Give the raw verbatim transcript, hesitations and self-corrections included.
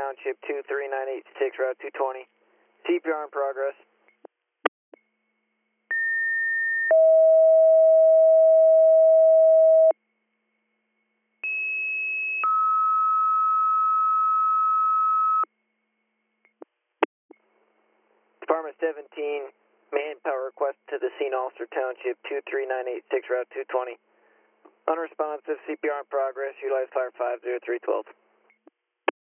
Township two three nine eight six, Route two twenty. C P R in progress. Department seventeen, manpower request to the scene, Ulster Township two three nine eight six, Route two twenty. Unresponsive, C P R in progress, utilize fire five zero three one two.